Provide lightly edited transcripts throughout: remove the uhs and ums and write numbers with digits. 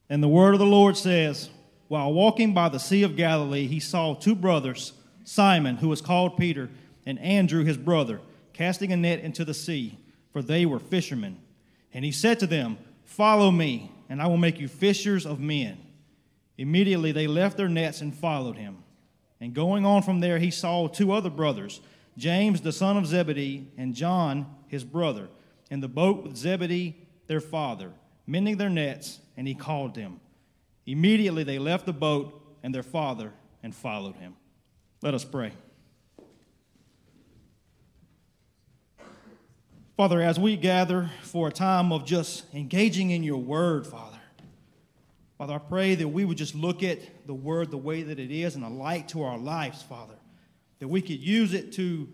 And the word of the Lord says, while walking by the Sea of Galilee, he saw two brothers, Simon, who was called Peter, and Andrew his brother, casting a net into the sea, for they were fishermen. And he said to them, "Follow me, and I will make you fishers of men." Immediately they left their nets and followed him. And going on from there, he saw two other brothers, James the son of Zebedee, and John his brother, in the boat with Zebedee their father, mending their nets, and he called them. Immediately they left the boat and their father and followed him. Let us pray. Father, as we gather for a time of just engaging in your word, Father, I pray that we would just look at the word the way that it is and a light to our lives, Father, that we could use it to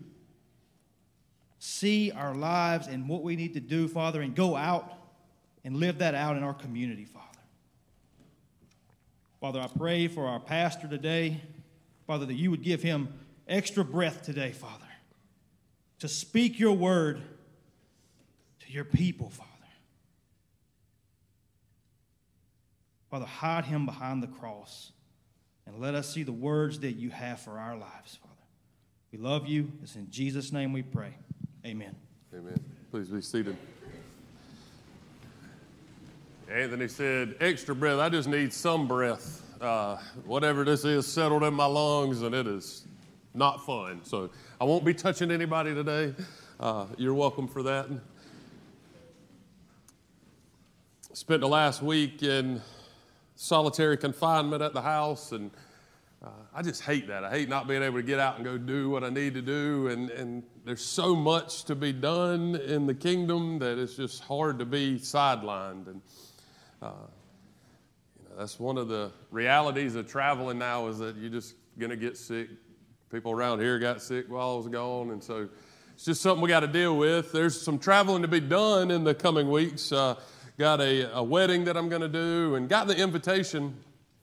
see our lives and what we need to do, Father, and go out and live that out in our community, Father. Father, I pray for our pastor today, Father, that you would give him extra breath today, Father, to speak your word to your people, Father. Father, hide him behind the cross and let us see the words that you have for our lives, Father. We love you. It's in Jesus' name we pray. Amen. Amen. Please be seated. Anthony said, extra breath. I just need some breath. Whatever this is settled in my lungs, and it is not fun. So I won't be touching anybody today. You're welcome for that. Spent the last week in solitary confinement at the house, and I just hate that. I hate not being able to get out and go do what I need to do, and there's so much to be done in the kingdom that it's just hard to be sidelined. And that's one of the realities of traveling now, is that you're just going to get sick. People around here got sick while I was gone, and so it's just something we got to deal with. There's some traveling to be done in the coming weeks. Got a wedding that I'm going to do, and got the invitation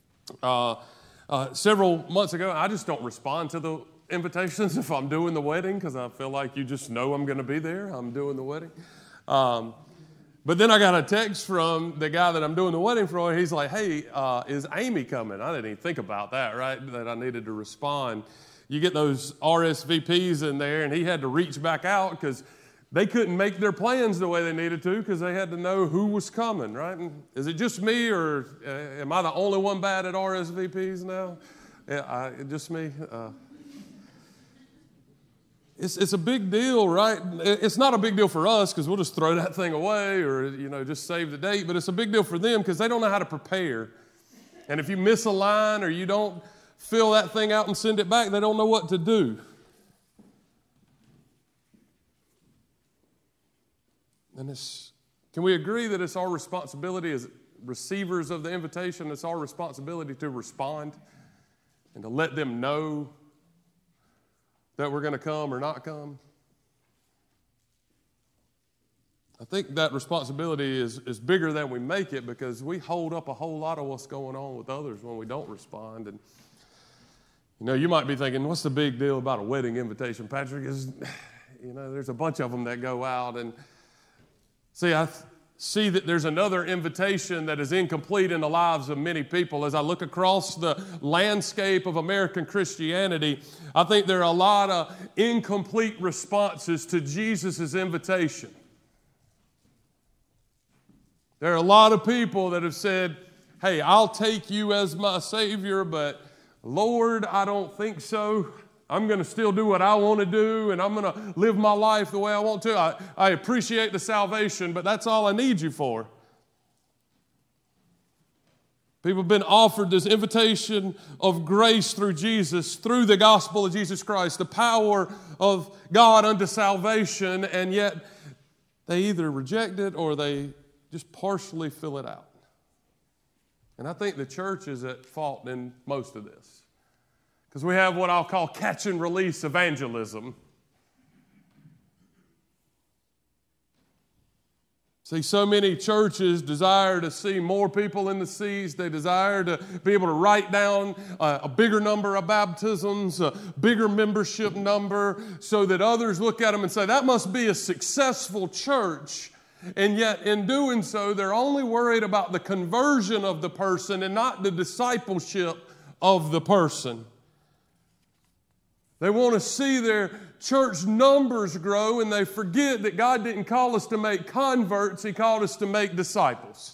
several months ago. I just don't respond to the invitations if I'm doing the wedding, because I feel like you just know I'm going to be there. I'm doing the wedding. But then I got a text from the guy that I'm doing the wedding for. He's like, "Hey, is Amy coming?" I didn't even think about that, right, that I needed to respond. You get those RSVPs in there, and he had to reach back out because they couldn't make their plans the way they needed to, because they had to know who was coming, right? And is it just me, or am I the only one bad at RSVPs now? Yeah, just me? It's a big deal, right? It's not a big deal for us because we'll just throw that thing away, or just save the date. But it's a big deal for them because they don't know how to prepare. And if you miss a line or you don't fill that thing out and send it back, they don't know what to do. And can we agree that it's our responsibility as receivers of the invitation, it's our responsibility to respond and to let them know that we're going to come or not come? I think that responsibility is bigger than we make it, because we hold up a whole lot of what's going on with others when we don't respond. And you might be thinking, what's the big deal about a wedding invitation, Patrick? There's a bunch of them that go out, and I see that there's another invitation that is incomplete in the lives of many people. As I look across the landscape of American Christianity, I think there are a lot of incomplete responses to Jesus' invitation. There are a lot of people that have said, "Hey, I'll take you as my Savior, but Lord, I don't think so. I'm going to still do what I want to do, and I'm going to live my life the way I want to. I appreciate the salvation, but that's all I need you for." People have been offered this invitation of grace through Jesus, through the gospel of Jesus Christ, the power of God unto salvation, and yet they either reject it or they just partially fill it out. And I think the church is at fault in most of this, because we have what I'll call catch and release evangelism. See, so many churches desire to see more people in the seats. They desire to be able to write down a bigger number of baptisms, a bigger membership number, so that others look at them and say, that must be a successful church. And yet, in doing so, they're only worried about the conversion of the person and not the discipleship of the person. They want to see their church numbers grow, and they forget that God didn't call us to make converts, He called us to make disciples.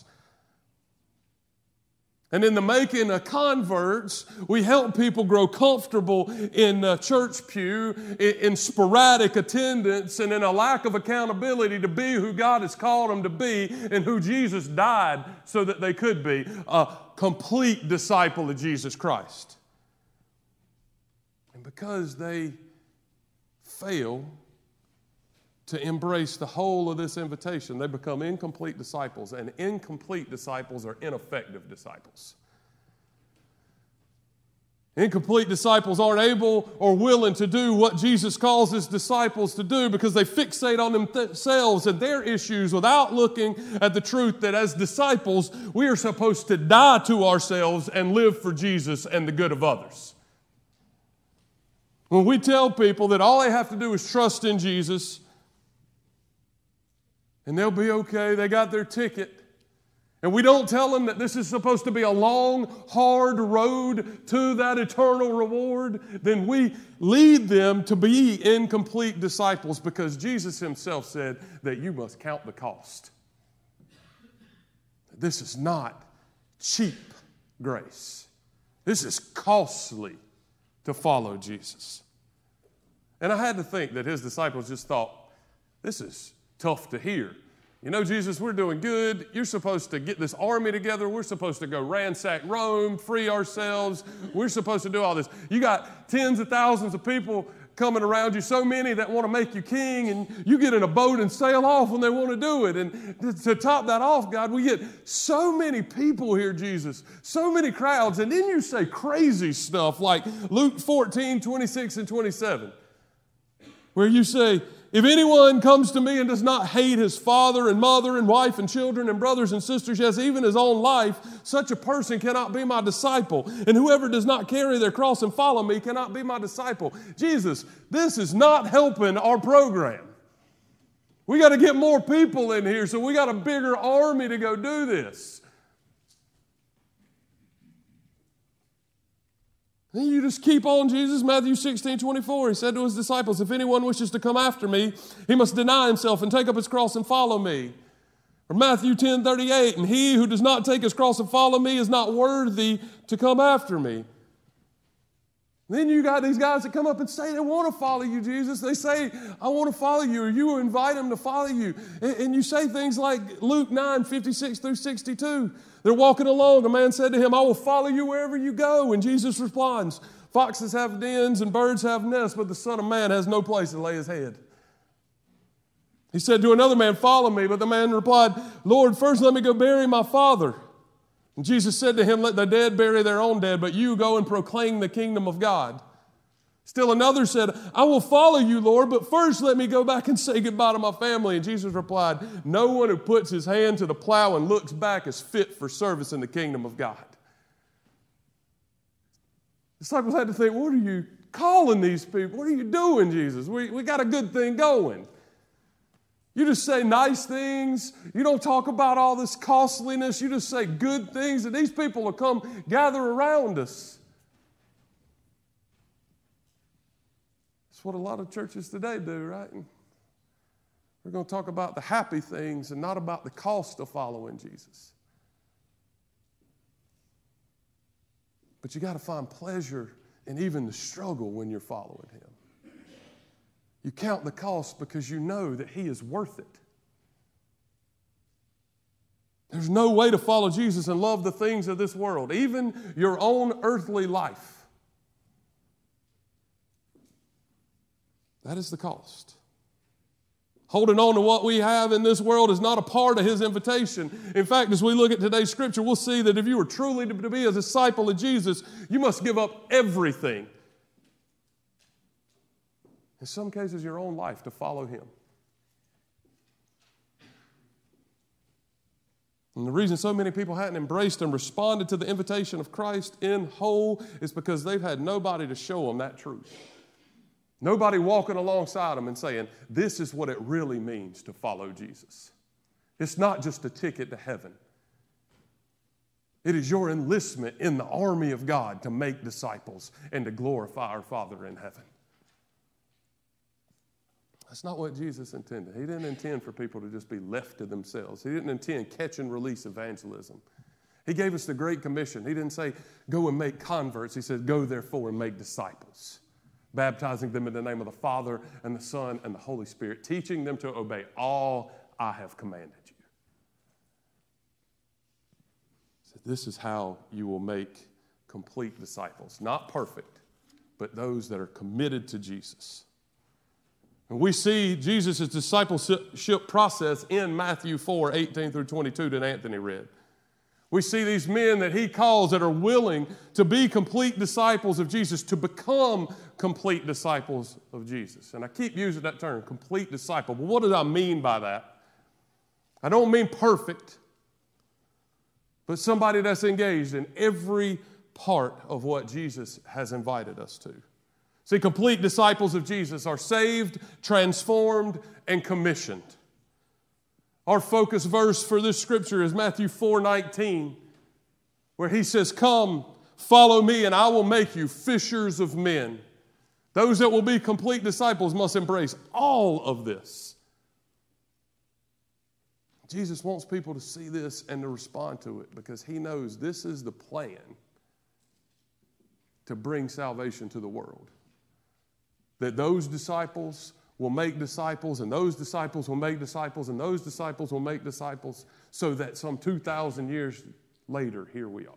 And in the making of converts, we help people grow comfortable in a church pew, in sporadic attendance, and in a lack of accountability to be who God has called them to be and who Jesus died so that they could be, a complete disciple of Jesus Christ. And because they fail to embrace the whole of this invitation, they become incomplete disciples, and incomplete disciples are ineffective disciples. Incomplete disciples aren't able or willing to do what Jesus calls His disciples to do because they fixate on themselves and their issues without looking at the truth that as disciples, we are supposed to die to ourselves and live for Jesus and the good of others. When we tell people that all they have to do is trust in Jesus, and they'll be okay, they got their ticket. And we don't tell them that this is supposed to be a long, hard road to that eternal reward, then we lead them to be incomplete disciples because Jesus Himself said that you must count the cost. This is not cheap grace. This is costly to follow Jesus. And I had to think that His disciples just thought, this is tough to hear. You know, Jesus, we're doing good. You're supposed to get this army together. We're supposed to go ransack Rome, free ourselves. We're supposed to do all this. You got tens of thousands of people coming around you, so many that want to make you king, and you get in a boat and sail off when they want to do it. And to top that off, God, we get so many people here, Jesus, so many crowds, and then you say crazy stuff like Luke 14, 26 and 27, where you say, if anyone comes to me and does not hate his father and mother and wife and children and brothers and sisters, yes, even his own life, such a person cannot be my disciple. And whoever does not carry their cross and follow me cannot be my disciple. Jesus, this is not helping our program. We got to get more people in here, so we got a bigger army to go do this. And you just keep on, Jesus. Matthew 16:24, He said to His disciples, if anyone wishes to come after me, he must deny himself and take up his cross and follow me. Or Matthew 10:38, and he who does not take his cross and follow me is not worthy to come after me. Then you got these guys that come up and say they want to follow you, Jesus. They say, I want to follow you, or you invite them to follow you. And you say things like Luke 9:56 through 62. They're walking along. A man said to him, I will follow you wherever you go. And Jesus responds, foxes have dens and birds have nests, but the Son of Man has no place to lay His head. He said to another man, follow me. But the man replied, Lord, first let me go bury my father. And Jesus said to him, let the dead bury their own dead, but you go and proclaim the kingdom of God. Still another said, I will follow you, Lord, but first let me go back and say goodbye to my family. And Jesus replied, no one who puts his hand to the plow and looks back is fit for service in the kingdom of God. The disciples had to think, what are you calling these people? What are you doing, Jesus? We got a good thing going. You just say nice things. You don't talk about all this costliness. You just say good things, and these people will come gather around us. That's what a lot of churches today do, right? We're going to talk about the happy things and not about the cost of following Jesus. But you got to find pleasure in even the struggle when you're following Him. You count the cost because you know that He is worth it. There's no way to follow Jesus and love the things of this world, even your own earthly life. That is the cost. Holding on to what we have in this world is not a part of His invitation. In fact, as we look at today's scripture, we'll see that if you are truly to be a disciple of Jesus, you must give up everything. In some cases, your own life to follow Him. And the reason so many people hadn't embraced and responded to the invitation of Christ in whole is because they've had nobody to show them that truth. Nobody walking alongside them and saying, this is what it really means to follow Jesus. It's not just a ticket to heaven. It is your enlistment in the army of God to make disciples and to glorify our Father in heaven. That's not what Jesus intended. He didn't intend for people to just be left to themselves. He didn't intend catch and release evangelism. He gave us the Great Commission. He didn't say, go and make converts. He said, go therefore and make disciples, baptizing them in the name of the Father and the Son and the Holy Spirit, teaching them to obey all I have commanded you. So this is how you will make complete disciples. Not perfect, but those that are committed to Jesus. And we see Jesus' discipleship process in Matthew 4, 18 through 22 that Anthony read. We see these men that he calls that are willing to be complete disciples of Jesus, to become complete disciples of Jesus. And I keep using that term, complete disciple. But what do I mean by that? I don't mean perfect, but somebody that's engaged in every part of what Jesus has invited us to. See, complete disciples of Jesus are saved, transformed, and commissioned. Our focus verse for this scripture is Matthew 4:19, where he says, come, follow me, and I will make you fishers of men. Those that will be complete disciples must embrace all of this. Jesus wants people to see this and to respond to it because he knows this is the plan to bring salvation to the world. That those disciples will make disciples, and those disciples will make disciples, and those disciples will make disciples, so that some 2,000 years later, here we are.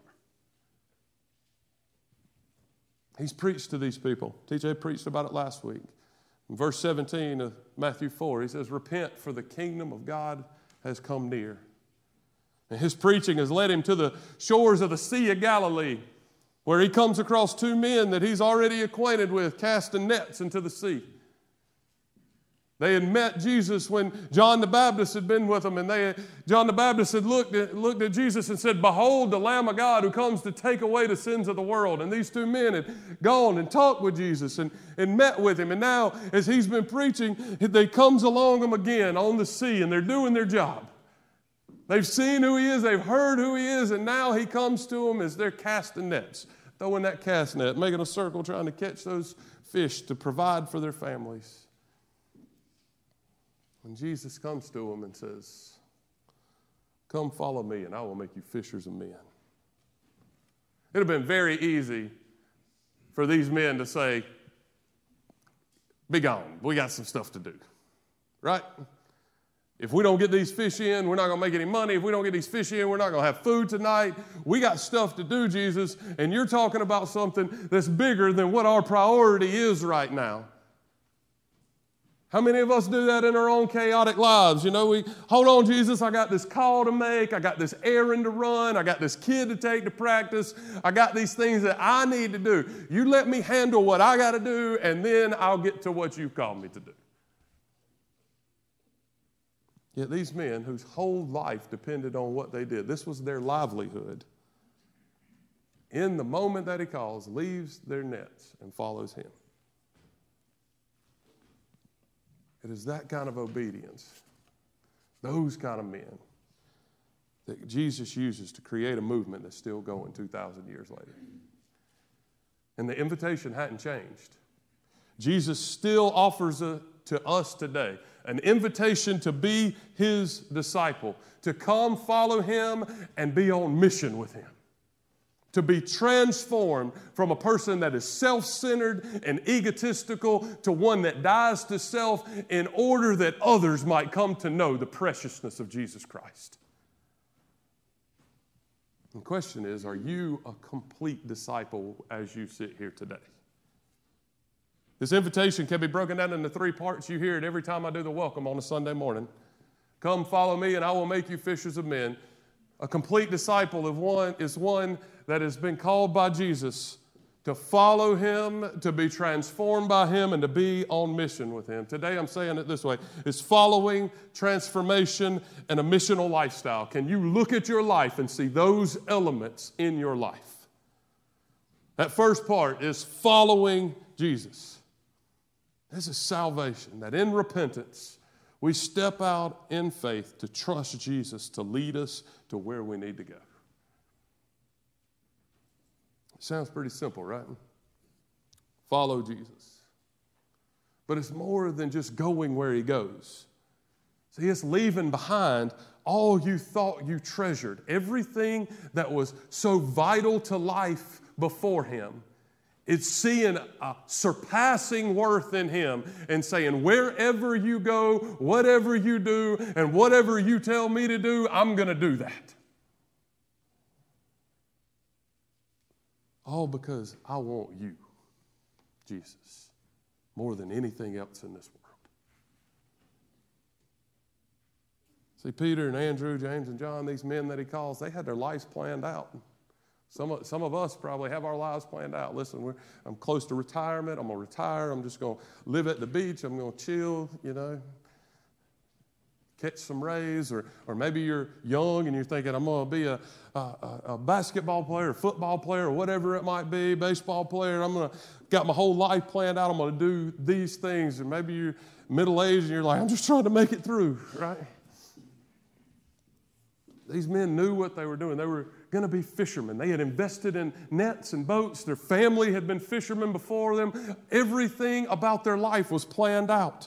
He's preached to these people. TJ preached about it last week. In verse 17 of Matthew 4, he says, repent, for the kingdom of God has come near. And his preaching has led him to the shores of the Sea of Galilee, where he comes across two men that he's already acquainted with, casting nets into the sea. They had met Jesus when John the Baptist had been with them, and John the Baptist had looked at Jesus and said, behold the Lamb of God who comes to take away the sins of the world. And these two men had gone and talked with Jesus and met with him. And now, as he's been preaching, they comes along them again on the sea, and they're doing their job. They've seen who he is, they've heard who he is, and now he comes to them as they're casting nets, throwing that cast net, making a circle, trying to catch those fish to provide for their families. And Jesus comes to them and says, come follow me and I will make you fishers of men. It would have been very easy for these men to say, be gone, we got some stuff to do, right? If we don't get these fish in, we're not going to make any money. If we don't get these fish in, we're not going to have food tonight. We got stuff to do, Jesus, and you're talking about something that's bigger than what our priority is right now. How many of us do that in our own chaotic lives? You know, we, hold on, Jesus, I got this call to make. I got this errand to run. I got this kid to take to practice. I got these things that I need to do. You let me handle what I got to do, and then I'll get to what you've called me to do. Yet these men whose whole life depended on what they did, this was their livelihood, in the moment that he calls, leaves their nets and follows him. It is that kind of obedience, those kind of men, that Jesus uses to create a movement that's still going 2,000 years later. And the invitation hadn't changed. Jesus still offers to us today an invitation to be his disciple, to come follow him and be on mission with him. To be transformed from a person that is self-centered and egotistical to one that dies to self in order that others might come to know the preciousness of Jesus Christ. The question is, are you a complete disciple as you sit here today? This invitation can be broken down into three parts. You hear it every time I do the welcome on a Sunday morning. Come follow me and I will make you fishers of men. A complete disciple is one that has been called by Jesus to follow him, to be transformed by him, and to be on mission with him. Today I'm saying it this way. It's following, transformation, and a missional lifestyle. Can you look at your life and see those elements in your life? That first part is following Jesus. This is salvation, that in repentance We step out in faith to trust Jesus to lead us to where we need to go. It sounds pretty simple, right? Follow Jesus. But it's more than just going where he goes. See, it's leaving behind all you thought you treasured, everything that was so vital to life before him. It's seeing a surpassing worth in him and saying, wherever you go, whatever you do, and whatever you tell me to do, I'm going to do that. All because I want you, Jesus, more than anything else in this world. See, Peter and Andrew, James and John, these men that he calls, they had their lives planned out. Some of us probably have our lives planned out. Listen, I'm close to retirement. I'm going to retire. I'm just going to live at the beach. I'm going to chill, catch some rays. Or maybe you're young and you're thinking, I'm going to be a basketball player, football player, or whatever it might be, baseball player. Got my whole life planned out. I'm going to do these things. And maybe you're middle-aged and you're like, I'm just trying to make it through, right? These men knew what they were doing. They were going to be fishermen. They had invested in nets and boats. Their family had been fishermen before them. Everything about their life was planned out.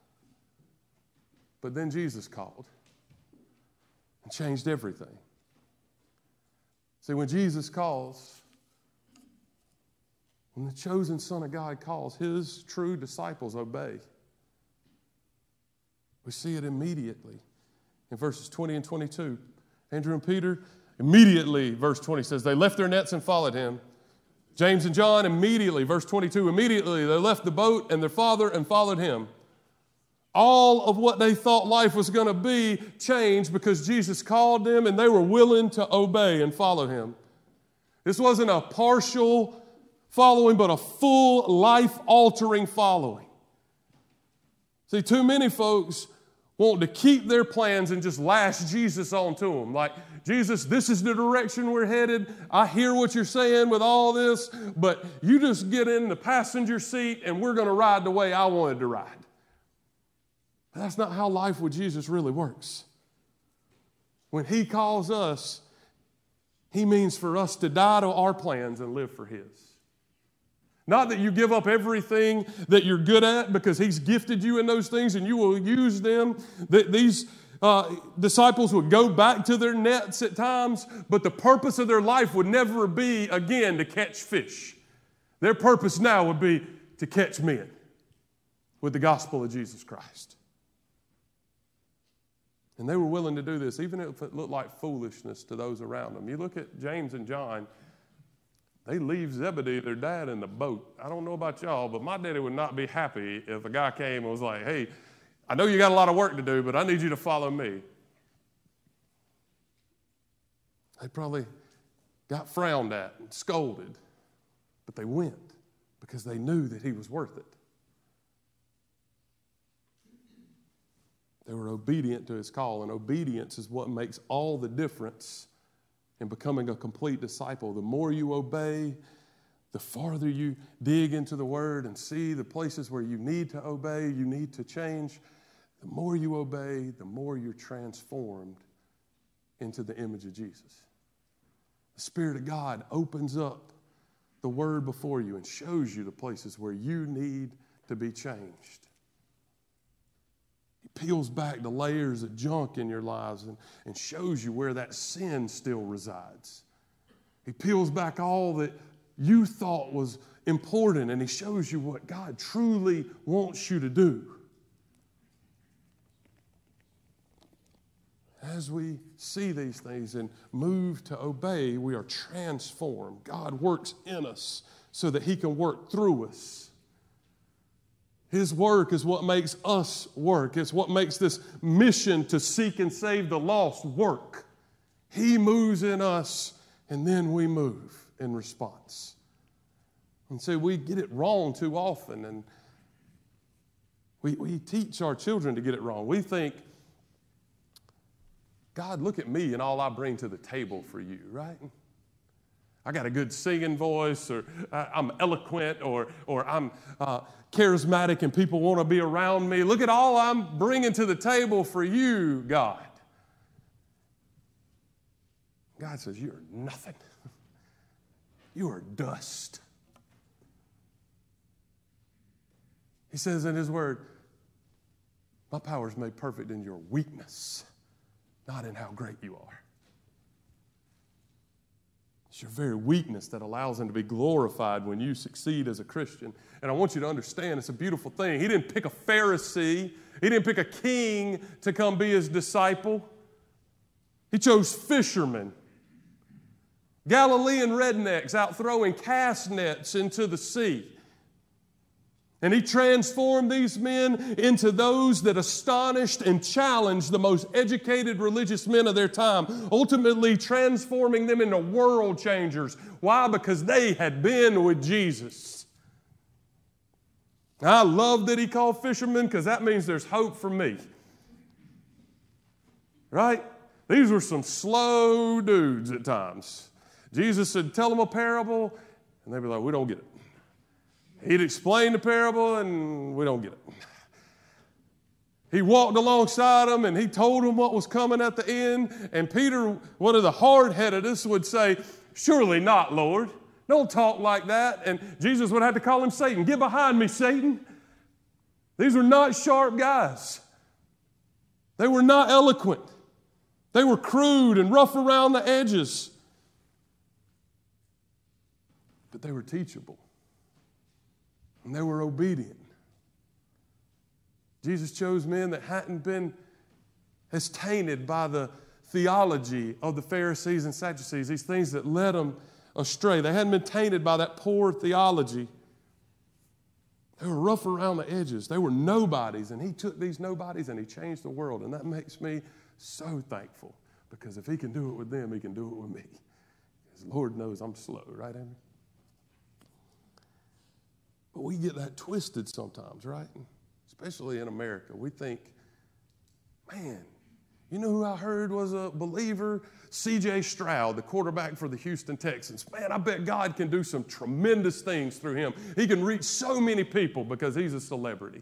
But then Jesus called and changed everything. See, when Jesus calls, when the chosen Son of God calls, his true disciples obey. We see it immediately in verses 20 and 22. Andrew and Peter, immediately, verse 20 says, they left their nets and followed him. James and John, immediately, verse 22, immediately they left the boat and their father and followed him. All of what they thought life was going to be changed because Jesus called them and they were willing to obey and follow him. This wasn't a partial following, but a full life-altering following. See, too many folks want to keep their plans and just lash Jesus onto them. Like, Jesus, this is the direction we're headed. I hear what you're saying with all this, but you just get in the passenger seat and we're going to ride the way I wanted to ride. But that's not how life with Jesus really works. When he calls us, he means for us to die to our plans and live for his. Not that you give up everything that you're good at because he's gifted you in those things and you will use them. These disciples would go back to their nets at times, but the purpose of their life would never be, again, to catch fish. Their purpose now would be to catch men with the gospel of Jesus Christ. And they were willing to do this, even if it looked like foolishness to those around them. You look at James and John. They leave Zebedee, their dad, in the boat. I don't know about y'all, but my daddy would not be happy if a guy came and was like, hey, I know you got a lot of work to do, but I need you to follow me. They probably got frowned at and scolded, but they went because they knew that he was worth it. They were obedient to his call, and obedience is what makes all the difference in becoming a complete disciple. The more you obey, the farther you dig into the Word and see the places where you need to obey, you need to change. The more you obey, the more you're transformed into the image of Jesus. The Spirit of God opens up the Word before you and shows you the places where you need to be changed. He peels back the layers of junk in your lives and shows you where that sin still resides. He peels back all that you thought was important, and he shows you what God truly wants you to do. As we see these things and move to obey, we are transformed. God works in us so that he can work through us. His work is what makes us work. It's what makes this mission to seek and save the lost work. He moves in us, and then we move in response. And so we get it wrong too often, and we teach our children to get it wrong. We think, God, look at me and all I bring to the table for you, right? I got a good singing voice, or I'm eloquent, or I'm charismatic and people want to be around me. Look at all I'm bringing to the table for you, God. God says, you are nothing. You are dust. He says in his word, my power is made perfect in your weakness, not in how great you are. It's your very weakness that allows him to be glorified when you succeed as a Christian. And I want you to understand, it's a beautiful thing. He didn't pick a Pharisee. He didn't pick a king to come be his disciple. He chose fishermen, Galilean rednecks out throwing cast nets into the sea. And he transformed these men into those that astonished and challenged the most educated religious men of their time, ultimately transforming them into world changers. Why? Because they had been with Jesus. I love that he called fishermen, because that means there's hope for me. Right? These were some slow dudes at times. Jesus would tell them a parable, and they'd be like, we don't get it. He'd explain the parable, and we don't get it. He walked alongside them, and he told them what was coming at the end. And Peter, one of the hard-headedest, would say, surely not, Lord. Don't talk like that. And Jesus would have to call him Satan. Get behind me, Satan. These were not sharp guys. They were not eloquent. They were crude and rough around the edges. But they were teachable. And they were obedient. Jesus chose men that hadn't been as tainted by the theology of the Pharisees and Sadducees, these things that led them astray. They hadn't been tainted by that poor theology. They were rough around the edges. They were nobodies, and he took these nobodies and he changed the world. And that makes me so thankful, because if he can do it with them, he can do it with me. Because the Lord knows I'm slow, right, Amy? But we get that twisted sometimes, right? Especially in America. We think, man, you know who I heard was a believer? C.J. Stroud, the quarterback for the Houston Texans. Man, I bet God can do some tremendous things through him. He can reach so many people because he's a celebrity.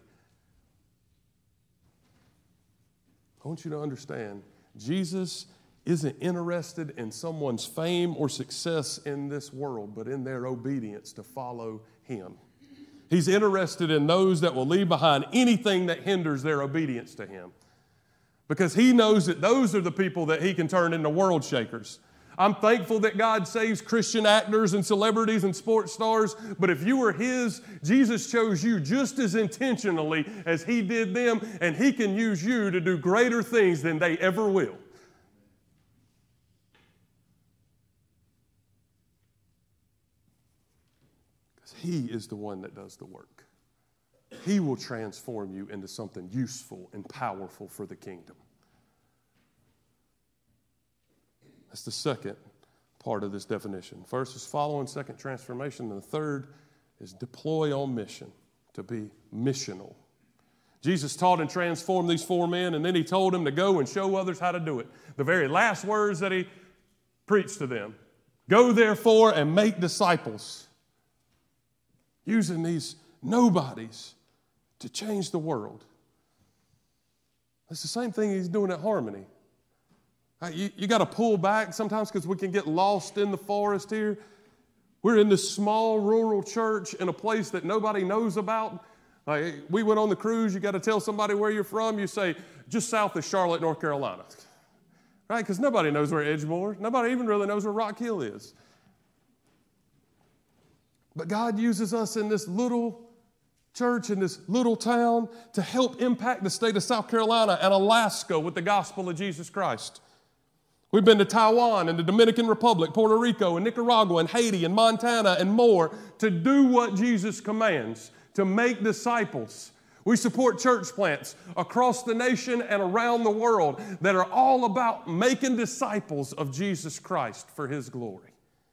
I want you to understand, Jesus isn't interested in someone's fame or success in this world, but in their obedience to follow him. He's interested in those that will leave behind anything that hinders their obedience to him. Because he knows that those are the people that he can turn into world shakers. I'm thankful that God saves Christian actors and celebrities and sports stars, but if you were his, Jesus chose you just as intentionally as he did them, and he can use you to do greater things than they ever will. He is the one that does the work. He will transform you into something useful and powerful for the kingdom. That's the second part of this definition. First is following, second transformation, and the third is deploy on mission, to be missional. Jesus taught and transformed these four men, and then he told them to go and show others how to do it. The very last words that he preached to them, go therefore and make disciples. Using these nobodies to change the world. It's the same thing he's doing at Harmony. You got to pull back sometimes because we can get lost in the forest here. We're in this small rural church in a place that nobody knows about. Like, we went on the cruise. You got to tell somebody where you're from. You say, just south of Charlotte, North Carolina. Right? Because nobody knows where Edgemoor. Nobody even really knows where Rock Hill is. But God uses us in this little church, in this little town, to help impact the state of South Carolina and Alaska with the gospel of Jesus Christ. We've been to Taiwan and the Dominican Republic, Puerto Rico and Nicaragua and Haiti and Montana and more to do what Jesus commands, to make disciples. We support church plants across the nation and around the world that are all about making disciples of Jesus Christ for his glory.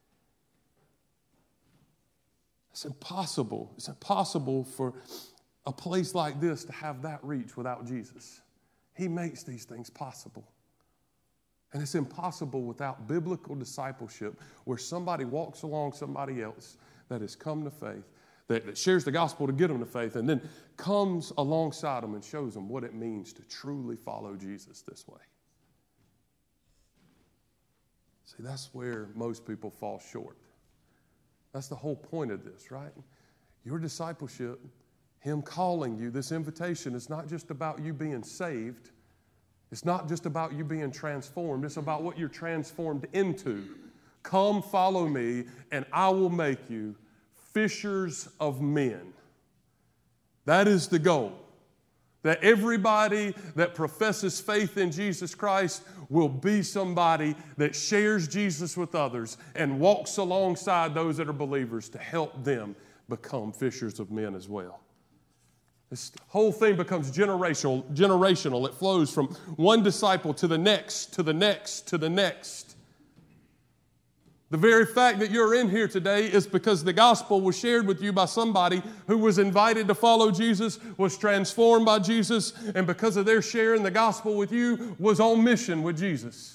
It's impossible. It's impossible for a place like this to have that reach without Jesus. He makes these things possible. And it's impossible without biblical discipleship where somebody walks along somebody else that has come to faith, that shares the gospel to get them to faith, and then comes alongside them and shows them what it means to truly follow Jesus this way. See, that's where most people fall short. That's the whole point of this, right? Your discipleship, Him calling you, this invitation is not just about you being saved. It's not just about you being transformed. It's about what you're transformed into. Come follow me, and I will make you fishers of men. That is the goal. That everybody that professes faith in Jesus Christ will be somebody that shares Jesus with others and walks alongside those that are believers to help them become fishers of men as well. This whole thing becomes generational. It flows from one disciple to the next, to the next, to the next. The very fact that you're in here today is because the gospel was shared with you by somebody who was invited to follow Jesus, was transformed by Jesus, and because of their sharing the gospel with you, was on mission with Jesus.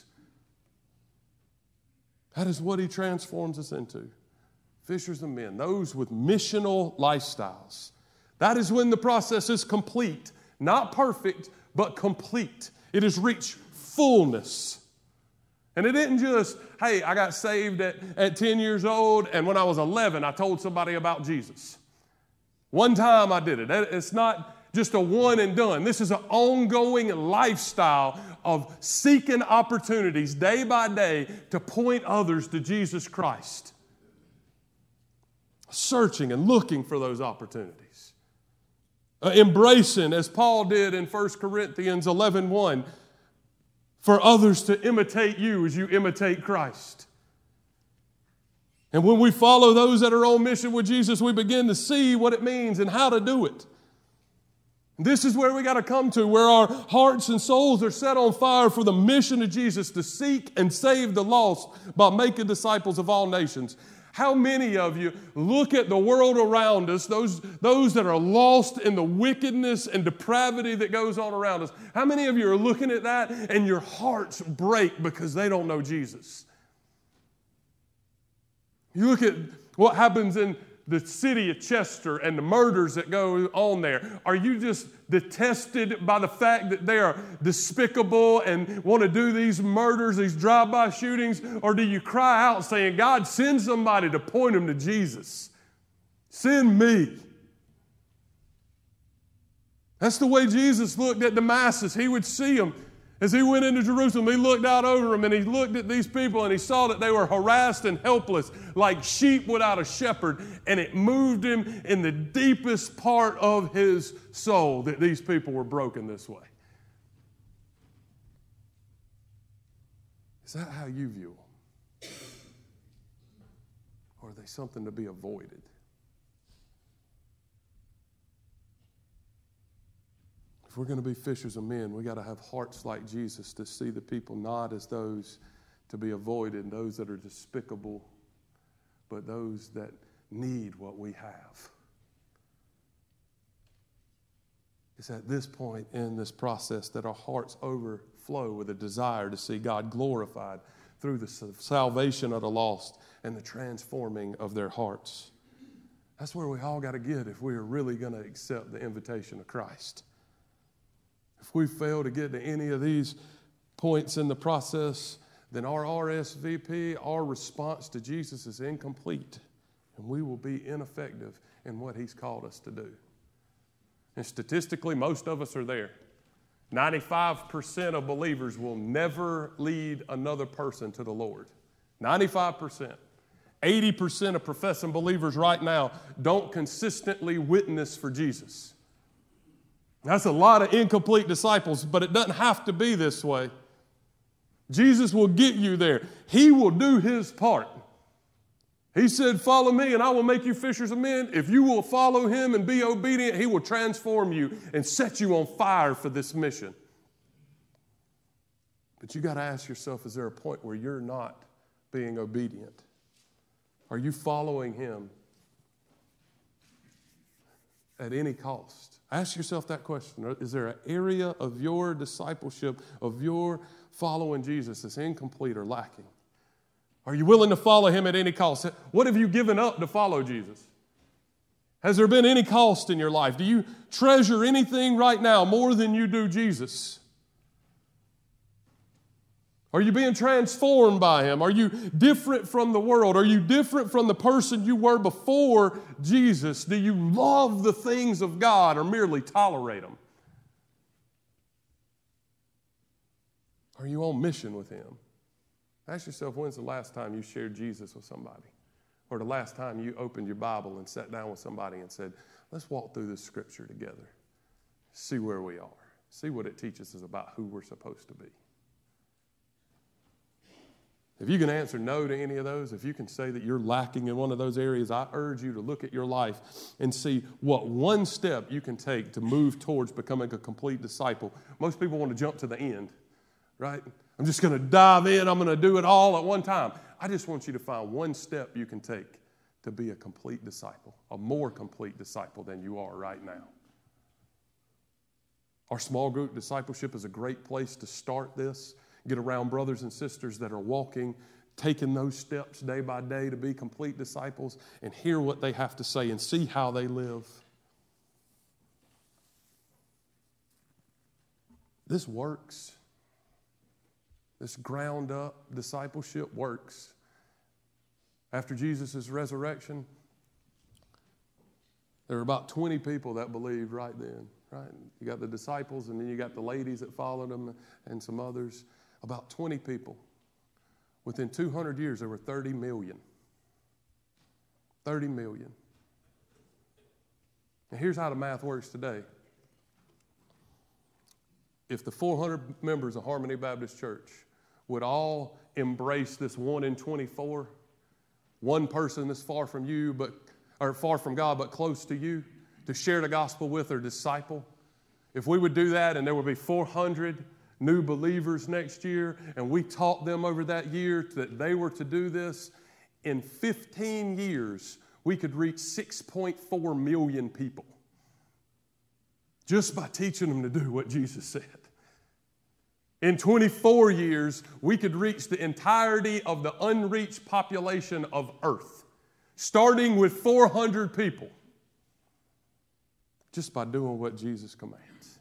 That is what He transforms us into. Fishers of men, those with missional lifestyles. That is when the process is complete. Not perfect, but complete. It has reached fullness. And it isn't just, hey, I got saved at 10 years old, and when I was 11, I told somebody about Jesus. One time I did it. It's not just a one and done. This is an ongoing lifestyle of seeking opportunities day by day to point others to Jesus Christ. Searching and looking for those opportunities. Embracing, as Paul did in 1 Corinthians 11:1, for others to imitate you as you imitate Christ. And when we follow those that are on mission with Jesus, we begin to see what it means and how to do it. This is where we got to come to, where our hearts and souls are set on fire for the mission of Jesus to seek and save the lost by making disciples of all nations. How many of you look at the world around us, those that are lost in the wickedness and depravity that goes on around us? How many of you are looking at that and your hearts break because they don't know Jesus? You look at what happens in the city of Chester and the murders that go on there. Are you just detested by the fact that they are despicable and want to do these murders, these drive-by shootings? Or do you cry out saying, God, send somebody to point them to Jesus? Send me. That's the way Jesus looked at the masses. He would see them. As He went into Jerusalem, He looked out over them and He looked at these people and He saw that they were harassed and helpless like sheep without a shepherd, and it moved Him in the deepest part of His soul that these people were broken this way. Is that how you view them? Or are they something to be avoided? If we're going to be fishers of men, we got to have hearts like Jesus to see the people not as those to be avoided, those that are despicable, but those that need what we have. It's at this point in this process that our hearts overflow with a desire to see God glorified through the salvation of the lost and the transforming of their hearts. That's where we all got to get if we are really going to accept the invitation of Christ. If we fail to get to any of these points in the process, then our RSVP, our response to Jesus is incomplete, and we will be ineffective in what He's called us to do. And statistically, most of us are there. 95% of believers will never lead another person to the Lord. 95%. 80% of professing believers right now don't consistently witness for Jesus. That's a lot of incomplete disciples, but it doesn't have to be this way. Jesus will get you there. He will do His part. He said, follow me and I will make you fishers of men. If you will follow Him and be obedient, He will transform you and set you on fire for this mission. But you got to ask yourself, is there a point where you're not being obedient? Are you following Him at any cost? Ask yourself that question. Is there an area of your discipleship, of your following Jesus is incomplete or lacking? Are you willing to follow him at any cost? What have you given up to follow Jesus? Has there been any cost in your life? Do you treasure anything right now more than you do Jesus? Are you being transformed by him? Are you different from the world? Are you different from the person you were before Jesus? Do you love the things of God or merely tolerate them? Are you on mission with him? Ask yourself, when's the last time you shared Jesus with somebody? Or the last time you opened your Bible and sat down with somebody and said, let's walk through this scripture together. See where we are. See what it teaches us about who we're supposed to be. If you can answer no to any of those, if you can say that you're lacking in one of those areas, I urge you to look at your life and see what one step you can take to move towards becoming a complete disciple. Most people want to jump to the end, right? I'm just going to dive in. I'm going to do it all at one time. I just want you to find one step you can take to be a complete disciple, a more complete disciple than you are right now. Our small group discipleship is a great place to start this. Get around brothers and sisters that are walking, taking those steps day by day to be complete disciples and hear what they have to say and see how they live. This works. This ground up discipleship works. After Jesus' resurrection, there were about 20 people that believed right then, right? You got the disciples and then you got the ladies that followed them and some others. About 20 people. Within 200 years, there were 30 million. 30 million. And here's how the math works today. If the 400 members of Harmony Baptist Church would all embrace this 1 in 24, one person that's far from you, or far from God, but close to you, to share the gospel with or disciple, if we would do that and there would be 400 new believers next year, and we taught them over that year that they were to do this, in 15 years, we could reach 6.4 million people just by teaching them to do what Jesus said. In 24 years, we could reach the entirety of the unreached population of Earth, starting with 400 people, just by doing what Jesus commands.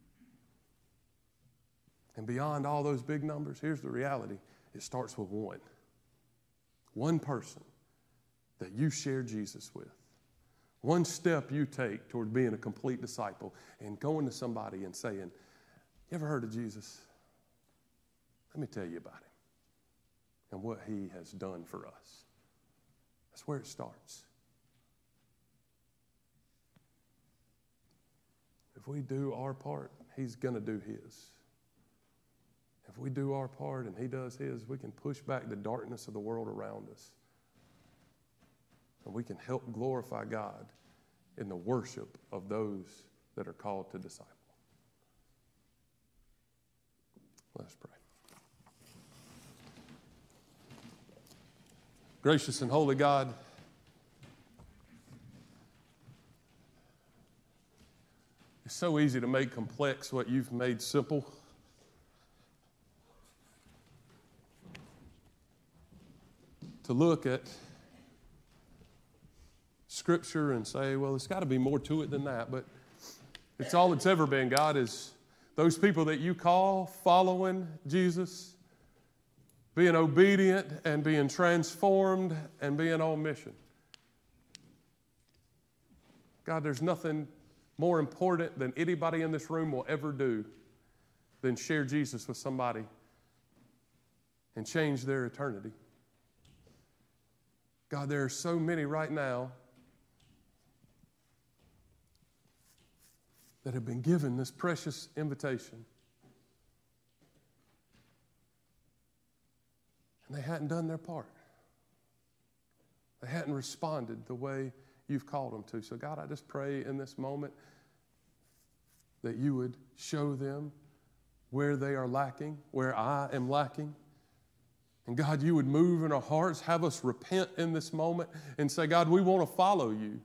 And beyond all those big numbers, here's the reality. It starts with one. One person that you share Jesus with. One step you take toward being a complete disciple and going to somebody and saying, you ever heard of Jesus? Let me tell you about him and what he has done for us. That's where it starts. If we do our part, he's going to do his. If we do our part and he does his, we can push back the darkness of the world around us. And we can help glorify God in the worship of those that are called to disciple. Let's pray. Gracious and holy God, it's so easy to make complex what you've made simple. To look at Scripture and say, well, it's got to be more to it than that. But it's all it's ever been, God, is those people that you call following Jesus, being obedient and being transformed and being on mission. God, there's nothing more important than anybody in this room will ever do than share Jesus with somebody and change their eternity. God, there are so many right now that have been given this precious invitation. And they hadn't done their part. They hadn't responded the way you've called them to. So God, I just pray in this moment that you would show them where they are lacking, where I am lacking. And God, you would move in our hearts, have us repent in this moment and say, God, we want to follow you.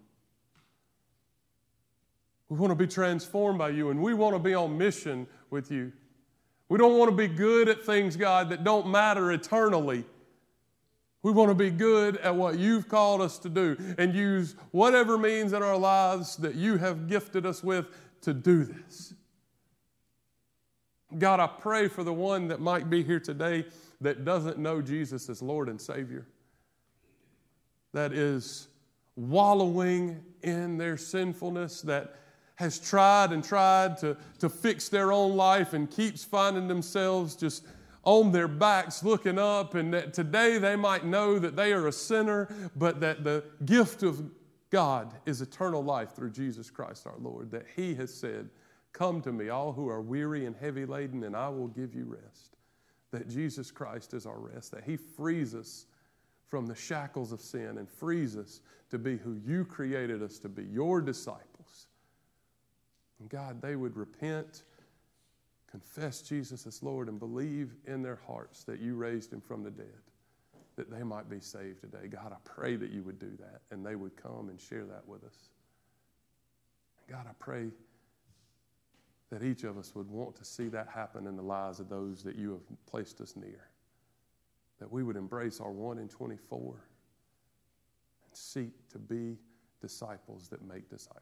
We want to be transformed by you, and we want to be on mission with you. We don't want to be good at things, God, that don't matter eternally. We want to be good at what you've called us to do and use whatever means in our lives that you have gifted us with to do this. God, I pray for the one that might be here today that doesn't know Jesus as Lord and Savior, that is wallowing in their sinfulness, that has tried and tried to fix their own life and keeps finding themselves just on their backs looking up, and that today they might know that they are a sinner, but that the gift of God is eternal life through Jesus Christ our Lord, that He has said, "Come to me, all who are weary and heavy laden, and I will give you rest." That Jesus Christ is our rest, that He frees us from the shackles of sin and frees us to be who you created us to be, your disciples. And God, they would repent, confess Jesus as Lord, and believe in their hearts that you raised Him from the dead, that they might be saved today. God, I pray that you would do that and they would come and share that with us. God, I pray that each of us would want to see that happen in the lives of those that you have placed us near, that we would embrace our 1 in 24 and seek to be disciples that make disciples.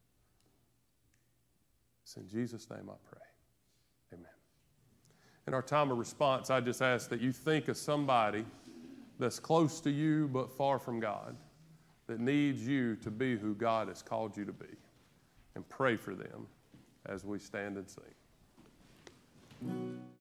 It's in Jesus' name I pray. Amen. In our time of response, I just ask that you think of somebody that's close to you but far from God, that needs you to be who God has called you to be, and pray for them as we stand and sing.